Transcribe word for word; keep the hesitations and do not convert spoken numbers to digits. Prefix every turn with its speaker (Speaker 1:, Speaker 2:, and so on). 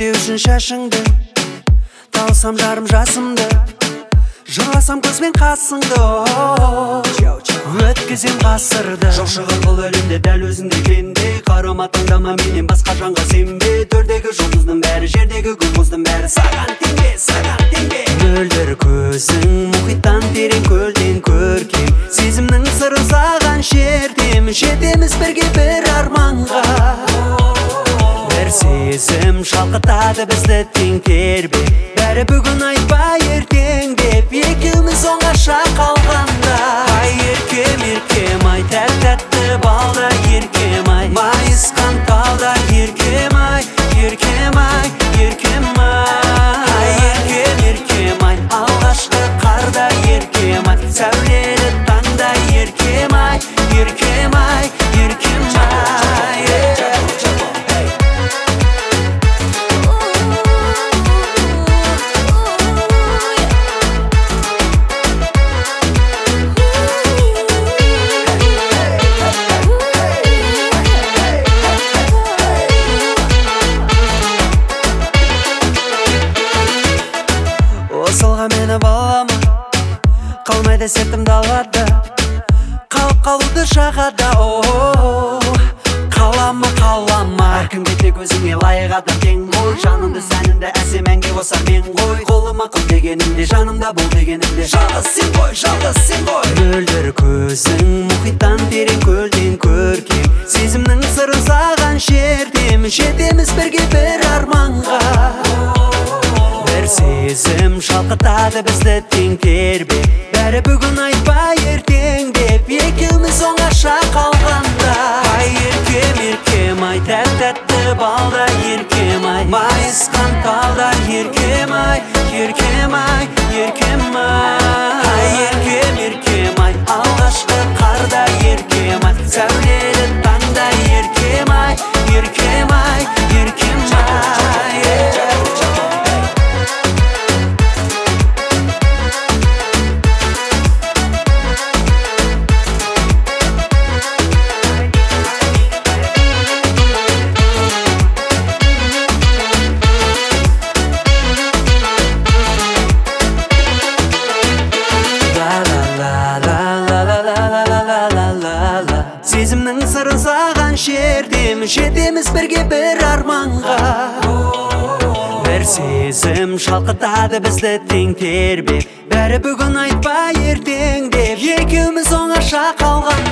Speaker 1: Реттеу үшін шашыңды, талсам жарым жасымды, жырласам көзбен қасыңды. Өткізем ғасырды, жоқшығыр бұл өлімде дәл өзіңде кендей. Қарама таңдама менен басқа жанға сенбе. Төрдегі жұлдыздың бәрі, жердегі күн бәрі саған теңбе, саған теңбе. Мөлдір көзің мұхиттан терең, көлден көркем. Сезімнің сырын саған шертем, жетеміз бірге бір арманға. Бір сезім шалқытады бізді тең тербе. Бәрі бүгін айтпай ертең деп, екеуміз оңаша қалғанда. Ай еркем, еркем ай, тәтті балда еркем ай, майысқан талда еркем ай, еркем ай, еркем ай. Еркем, еркем ай, алғашқы қарда еркем ай, сәулелі таңда еркем ай, еркем ай, еркем ай. Осылға мені балама, қалмайды сертім далада, қалып қалуды жағада. Қалама, қалама, әркімге тек өзіңе лайық адам тең ғой. Жанымды сәнімді әсем әнге қосар мен ғой. Қолыма қыл дегенімде, жанымда бол дегенімде, жалғыз сен ғой, жалғыз сен ғой. Мөлдір көзің мұхиттан терең, көлден көркем. Сезімнің сырын саған шертем, жетеміз бірге бір арманға. Бір сезім шалқытады бізді тең тербе. Бәрі бүгін айтпай ертең деп, екеуміз оңаша қалғанда. Ай еркем, еркем ай, тәтті балда еркем ай, майысқан талда еркем ай, еркем ай, еркем ай. Еркем, еркем ай, алғашқы қарда еркем ай, сәулелі таңда еркем ай, еркем ай, еркем ай. Сезімнің сырын саған шертем, жетеміз бірге бір арманға. Бір сезім шалқытады бізді тең тербе. Бәрі бүгін айтпай ертең деп, екеуміз оңаша қалған.